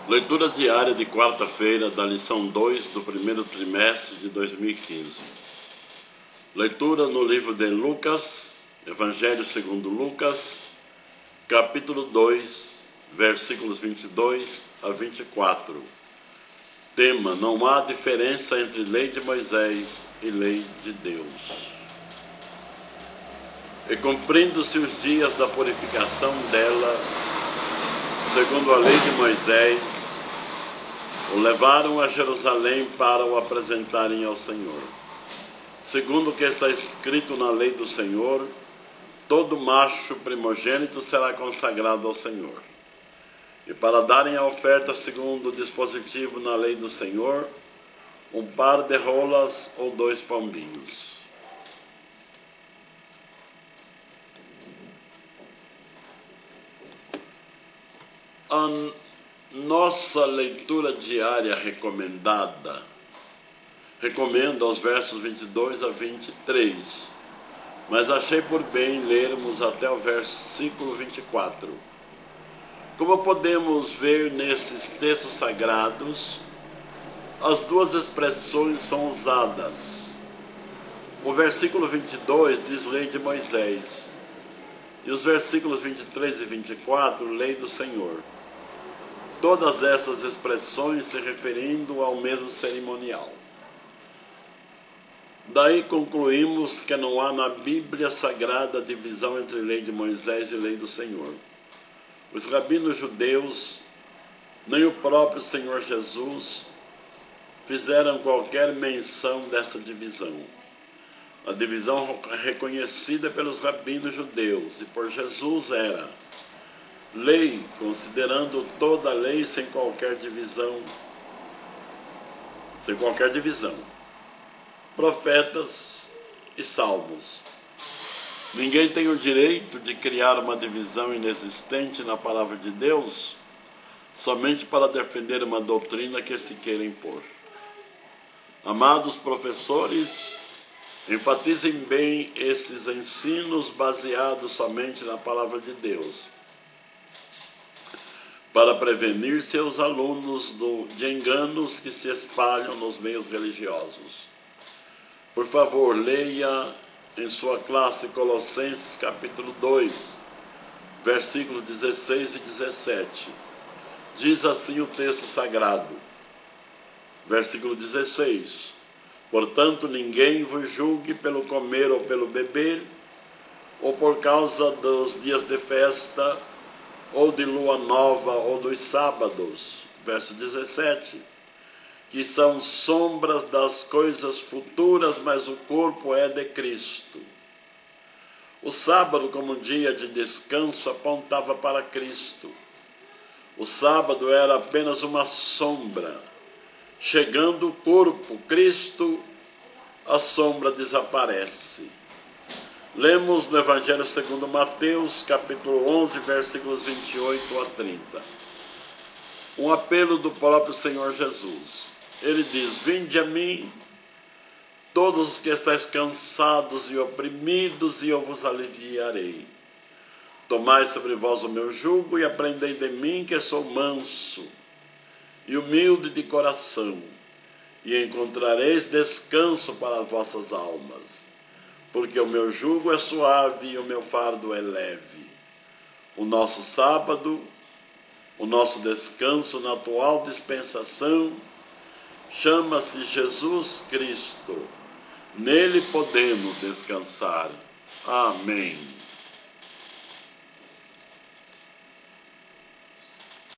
Leitura diária de quarta-feira da lição 2 do primeiro trimestre de 2015. Leitura no livro de Lucas, Evangelho segundo Lucas, capítulo 2, versículos 22 a 24. Tema: não há diferença entre lei de Moisés e lei de Deus. E cumprindo-se os dias da purificação dela, segundo a lei de Moisés, o levaram a Jerusalém para o apresentarem ao Senhor. Segundo o que está escrito na lei do Senhor, todo macho primogênito será consagrado ao Senhor. E para darem a oferta segundo o dispositivo na lei do Senhor, um par de rolas ou 2 pombinhos. A nossa leitura diária recomenda os versos 22 a 23, mas achei por bem lermos até o versículo 24. Como podemos ver nesses textos sagrados, as duas expressões são usadas. O versículo 22 diz lei de Moisés, e os versículos 23 e 24, lei do Senhor. Todas essas expressões se referindo ao mesmo cerimonial. Daí concluímos que não há na Bíblia Sagrada divisão entre lei de Moisés e lei do Senhor. Os rabinos judeus, nem o próprio Senhor Jesus, fizeram qualquer menção dessa divisão. A divisão reconhecida pelos rabinos judeus e por Jesus era lei, considerando toda a lei sem qualquer divisão. Profetas e salmos. Ninguém tem o direito de criar uma divisão inexistente na palavra de Deus, somente para defender uma doutrina que se queira impor. Amados professores, enfatizem bem esses ensinos baseados somente na palavra de Deus, para prevenir seus alunos de enganos que se espalham nos meios religiosos. Por favor, leia em sua classe Colossenses capítulo 2, versículos 16 e 17. Diz assim o texto sagrado, versículo 16: portanto, ninguém vos julgue pelo comer ou pelo beber, ou por causa dos dias de festa, ou de lua nova, ou dos sábados, verso 17, que são sombras das coisas futuras, mas o corpo é de Cristo. O sábado, como dia de descanso, apontava para Cristo. O sábado era apenas uma sombra. Chegando o corpo, Cristo, a sombra desaparece. Lemos no Evangelho segundo Mateus, capítulo 11, versículos 28 a 30. Um apelo do próprio Senhor Jesus. Ele diz: vinde a mim, todos os que estáis cansados e oprimidos, e eu vos aliviarei. Tomai sobre vós o meu jugo e aprendei de mim, que sou manso e humilde de coração, e encontrareis descanso para as vossas almas. Porque o meu jugo é suave e o meu fardo é leve. O nosso sábado, o nosso descanso na atual dispensação, chama-se Jesus Cristo. Nele podemos descansar. Amém.